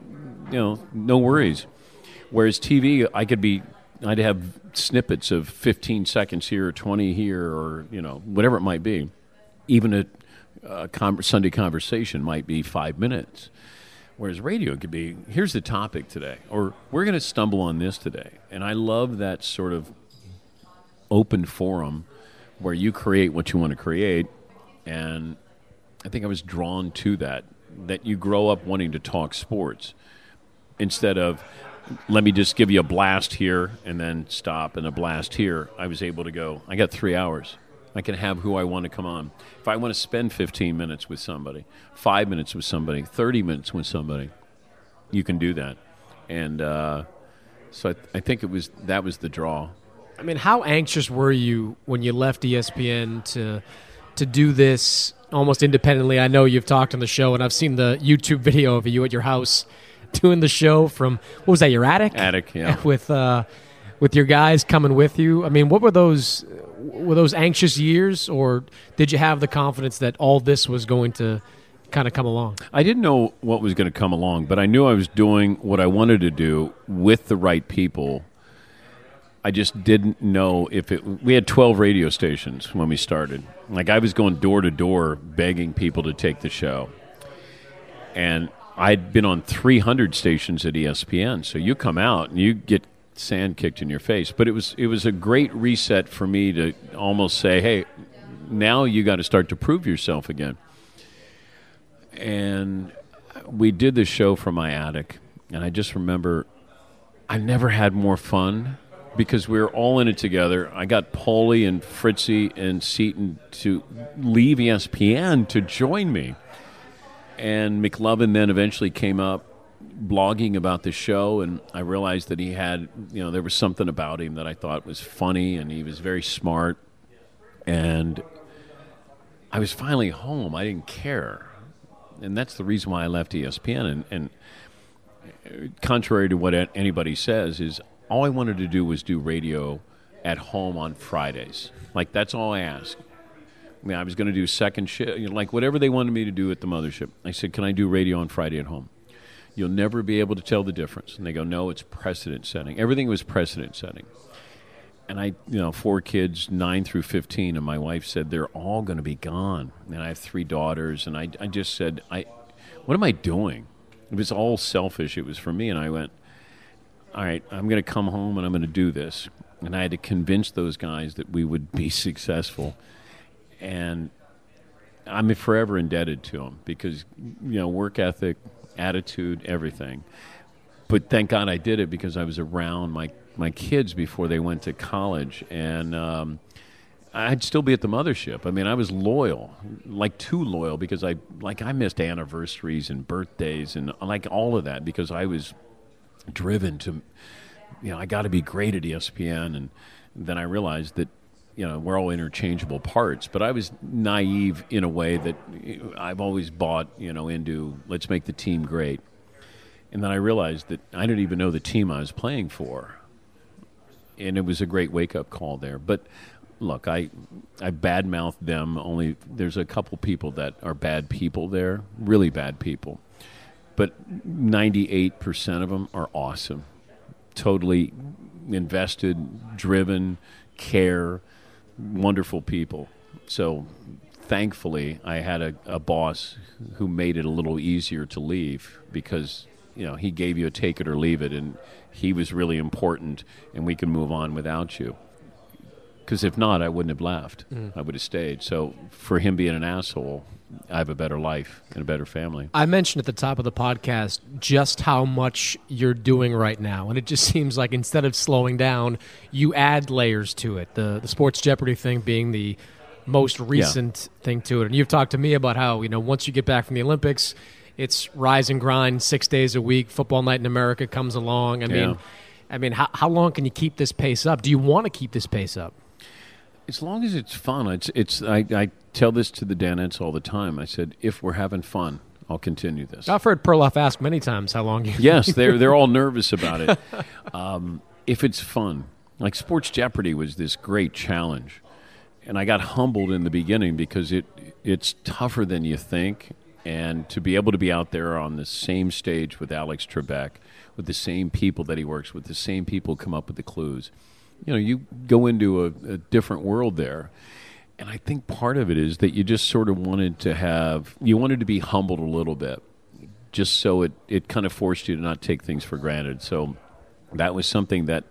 [SPEAKER 5] no worries. Whereas TV, I'd have snippets of 15 seconds here or 20 here or, whatever it might be. Even a Sunday conversation might be 5 minutes. Whereas radio could be, here's the topic today, or we're going to stumble on this today. And I love that sort of open forum where you create what you want to create. And I think I was drawn to that you grow up wanting to talk sports instead of, let me just give you a blast here and then stop and a blast here. I was able to go, I got 3 hours. I can have who I want to come on. If I want to spend 15 minutes with somebody, 5 minutes with somebody, 30 minutes with somebody, you can do that. And so I think that was the draw.
[SPEAKER 3] I mean, how anxious were you when you left ESPN to do this almost independently? I know you've talked on the show, and I've seen the YouTube video of you at your house doing the show from, what was that, your attic?
[SPEAKER 5] Attic, yeah.
[SPEAKER 3] With your guys coming with you. I mean, what were those anxious years, or did you have the confidence that all this was going to kind of come along?
[SPEAKER 5] I didn't know what was going to come along, but I knew I was doing what I wanted to do with the right people. I just didn't know we had 12 radio stations when we started. Like, I was going door to door begging people to take the show. And I'd been on 300 stations at ESPN, so you come out and you get sand kicked in your face. But it was a great reset for me to almost say, hey, now you got to start to prove yourself again. And we did the show from my attic, and I just remember I never had more fun because we were all in it together. I got Paulie and Fritzy and Seton to leave ESPN to join me. And McLovin then eventually came up blogging about the show, and I realized that he had, there was something about him that I thought was funny, and he was very smart. And I was finally home. I didn't care. And that's the reason why I left ESPN. And contrary to what anybody says, is all I wanted to do was do radio at home on Fridays. Like, that's all I asked. I mean, I was going to do second shift, like whatever they wanted me to do at the mothership. I said, can I do radio on Friday at home? You'll never be able to tell the difference. And they go, no, it's precedent setting. Everything was precedent setting. And I, 4 kids, 9 through 15, and my wife said, they're all going to be gone. And I have 3 daughters, and I just said, what am I doing? It was all selfish. It was for me, and I went, all right, I'm going to come home, and I'm going to do this. And I had to convince those guys that we would be successful. And I'm forever indebted to them because, work ethic, attitude, everything. But thank God I did it because I was around my kids before they went to college. And I'd still be at the mothership. I mean, I was loyal, like too loyal, because I missed anniversaries and birthdays and like all of that because I was driven to, I got to be great at ESPN. And then I realized that, we're all interchangeable parts. But I was naive in a way that I've always bought, into let's make the team great. And then I realized that I didn't even know the team I was playing for. And it was a great wake-up call there. But look, I badmouth them. Only there's a couple people that are bad people there, really bad people. But 98% of them are awesome, totally invested, driven, care, wonderful people. So thankfully, I had a boss who made it a little easier to leave because, he gave you a take it or leave it, and he was really important, and we can move on without you. Because if not, I wouldn't have left. I would have stayed. So for him being an asshole, I have a better life and a better family.
[SPEAKER 3] I mentioned at the top of the podcast just how much you're doing right now, and it just seems like instead of slowing down, you add layers to it. The Sports Jeopardy thing being the most recent thing to it. And you've talked to me about how, once you get back from the Olympics, it's rise and grind 6 days a week. Football Night in America comes along. I mean, how long can you keep this pace up? Do you want to keep this pace up?
[SPEAKER 5] As long as it's fun. I tell this to the Danettes all the time. I said, if we're having fun, I'll continue this.
[SPEAKER 3] I've heard Perloff ask many times how long you...
[SPEAKER 5] Yes, they're all nervous about it. If it's fun. Like Sports Jeopardy was this great challenge. And I got humbled in the beginning because it's tougher than you think. And to be able to be out there on the same stage with Alex Trebek, with the same people that he works with, the same people come up with the clues. You go into a different world there. And I think part of it is that you just sort of wanted to be humbled a little bit, just so it kind of forced you to not take things for granted. So that was something that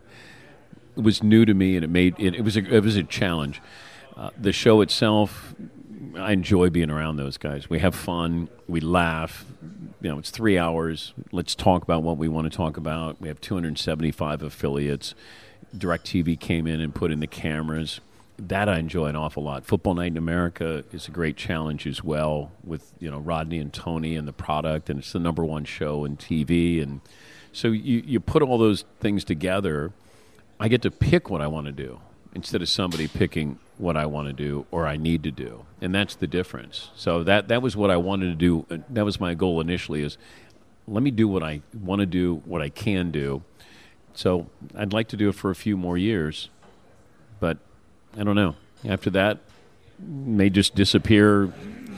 [SPEAKER 5] was new to me, and it was a challenge. The show itself, I enjoy being around those guys. We have fun. We laugh. It's 3 hours. Let's talk about what we want to talk about. We have 275 affiliates. DirecTV came in and put in the cameras. That I enjoy an awful lot. Football Night in America is a great challenge as well with, Rodney and Tony and the product, and it's the number one show in TV. And so you put all those things together. I get to pick what I want to do instead of somebody picking what I want to do or I need to do. And that's the difference. So that was what I wanted to do. That was my goal initially, is let me do what I want to do, what I can do. So I'd like to do it for a few more years, but I don't know. After that, may just disappear,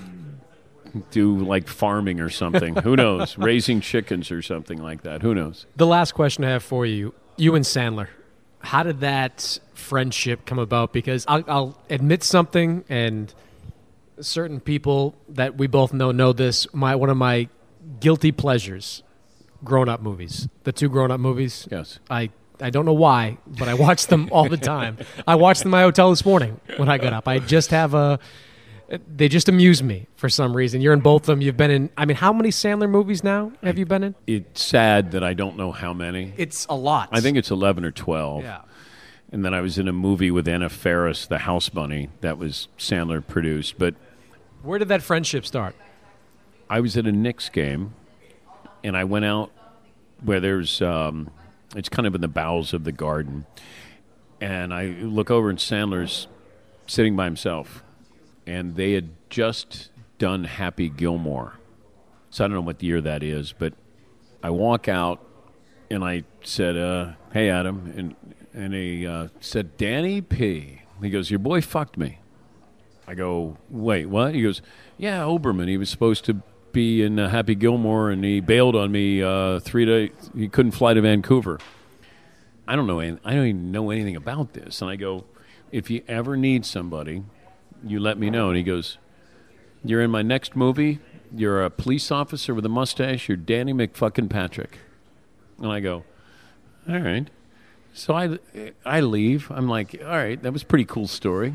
[SPEAKER 5] do like farming or something. Who knows? Raising chickens or something like that. Who knows?
[SPEAKER 3] The last question I have for you and Sandler, how did that friendship come about? Because I'll admit something, and certain people that we both know this. One of my guilty pleasures, grown-up movies. The two grown-up movies.
[SPEAKER 5] Yes.
[SPEAKER 3] I don't know why, but I watch them all the time. I watched them in my hotel this morning when I got up. I just have they just amuse me for some reason. You're in both of them. You've been in, how many Sandler movies now have you been in?
[SPEAKER 5] It's sad that I don't know how many.
[SPEAKER 3] It's a lot.
[SPEAKER 5] I think it's 11 or 12.
[SPEAKER 3] Yeah.
[SPEAKER 5] And then I was in a movie with Anna Faris, The House Bunny, that was Sandler produced. But
[SPEAKER 3] where did that friendship start?
[SPEAKER 5] I was at a Knicks game, and I went out where there's, it's kind of in the bowels of the garden, and I look over and Sandler's sitting by himself, and they had just done Happy Gilmore. So I don't know what year that is, but I walk out, and I said, hey, Adam, and he said, Danny P. He goes, your boy fucked me. I go, wait, what? He goes, yeah, Oberman. He was supposed to be in Happy Gilmore, and he bailed on me 3 days. He couldn't fly to Vancouver. I don't even know anything about this. And I go, if you ever need somebody, you let me know. And he goes, you're in my next movie. You're a police officer with a mustache. You're Danny McFucking-Patrick. And I go, all right. So I leave. I'm like, all right, that was a pretty cool story.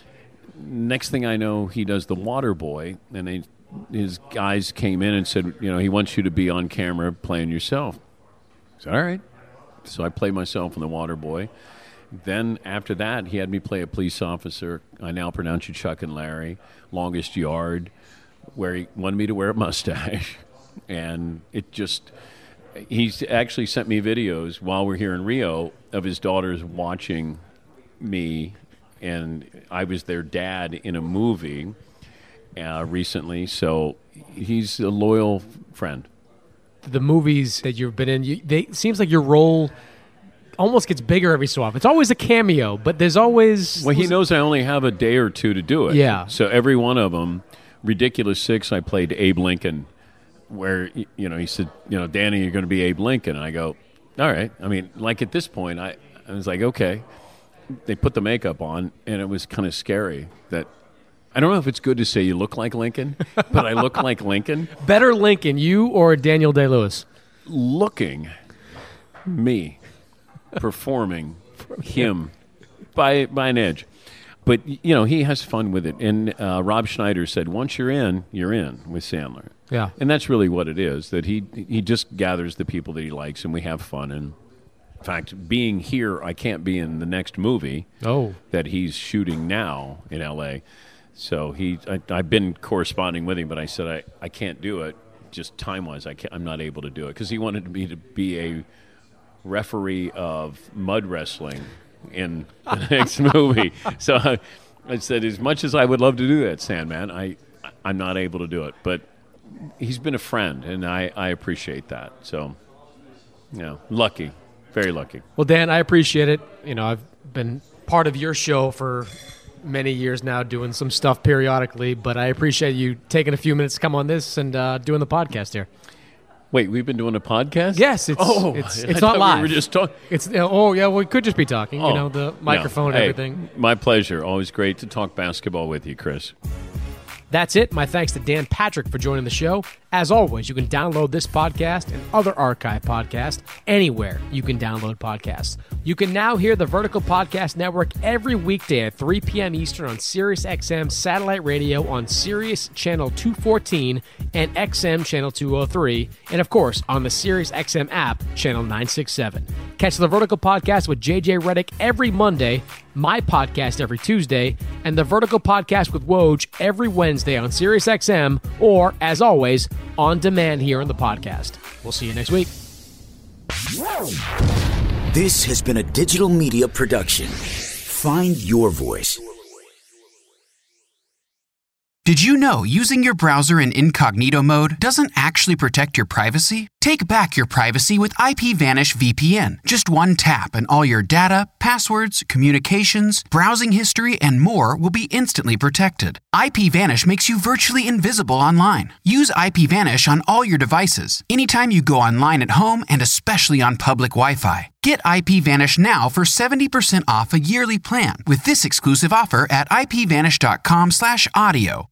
[SPEAKER 5] Next thing I know, he does The Waterboy, and his guys came in and said, he wants you to be on camera playing yourself. I said, all right. So I played myself in The Waterboy. Then after that, he had me play a police officer. I now pronounce you Chuck and Larry, Longest Yard, where he wanted me to wear a mustache. And he's actually sent me videos while we're here in Rio of his daughters watching me, and I was their dad in a movie recently, so he's a loyal friend.
[SPEAKER 3] The movies that you've been in, it seems like your role almost gets bigger every so often. It's always a cameo, but there's always...
[SPEAKER 5] Well, he knows I only have a day or two to do it.
[SPEAKER 3] Yeah.
[SPEAKER 5] So every one of them, Ridiculous Six, I played Abe Lincoln, where, he said, Danny, you're going to be Abe Lincoln. And I go, all right. I mean, like at this point, I was like, okay. They put the makeup on, and it was kind of scary that... I don't know if it's good to say you look like Lincoln, but I look like Lincoln.
[SPEAKER 3] Better Lincoln, you or Daniel Day-Lewis?
[SPEAKER 5] Looking me, performing him by an edge. But, he has fun with it. And Rob Schneider said, once you're in with Sandler.
[SPEAKER 3] Yeah.
[SPEAKER 5] And that's really what it is, that he just gathers the people that he likes, and we have fun. And in fact, being here, I can't be in the next movie that he's shooting now in L.A., so I've been corresponding with him, but I said I can't do it, just time-wise. I'm not able to do it, because he wanted me to be a referee of mud wrestling in the next movie. So I said, as much as I would love to do that, Sandman, I'm not able to do it. But he's been a friend, and I appreciate that. So, lucky, very lucky.
[SPEAKER 3] Well, Dan, I appreciate it. I've been part of your show for many years now, doing some stuff periodically, but I appreciate you taking a few minutes to come on this and doing the podcast here.
[SPEAKER 5] Wait, we've been doing a podcast?
[SPEAKER 3] Yes, it's not live.
[SPEAKER 5] We were just talking.
[SPEAKER 3] We could just be talking. The microphone and everything.
[SPEAKER 5] My pleasure. Always great to talk basketball with you, Chris.
[SPEAKER 3] That's it. My thanks to Dan Patrick for joining the show. As always, you can download this podcast and other archive podcasts anywhere you can download podcasts. You can now hear the Vertical Podcast Network every weekday at 3 p.m. Eastern on SiriusXM Satellite Radio on Sirius Channel 214 and XM Channel 203, and of course on the SiriusXM app, Channel 967. Catch the Vertical Podcast with JJ Redick every Monday, my podcast every Tuesday, and the Vertical Podcast with Woj every Wednesday on SiriusXM, or, as always, on demand here on the podcast. We'll see you next week.
[SPEAKER 4] This has been a digital media production. Find your voice.
[SPEAKER 1] Did you know using your browser in incognito mode doesn't actually protect your privacy? Take back your privacy with IPVanish VPN. Just one tap and all your data, passwords, communications, browsing history, and more will be instantly protected. IPVanish makes you virtually invisible online. Use IPVanish on all your devices, anytime you go online at home, and especially on public Wi-Fi. Get IPVanish now for 70% off a yearly plan with this exclusive offer at ipvanish.com/audio.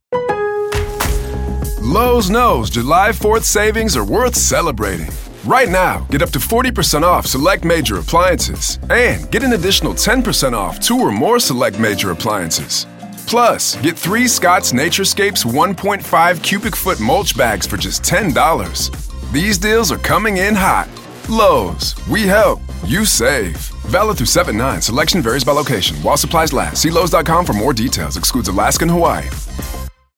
[SPEAKER 2] Lowe's knows July 4th savings are worth celebrating. Right now, get up to 40% off select major appliances and get an additional 10% off 2 or more select major appliances. Plus, get 3 Scott's Naturescapes 1.5 cubic foot mulch bags for just $10. These deals are coming in hot. Lowe's, we help, you save. Valid through 7/9. Selection varies by location. While supplies last. See Lowe's.com for more details. Excludes Alaska and Hawaii.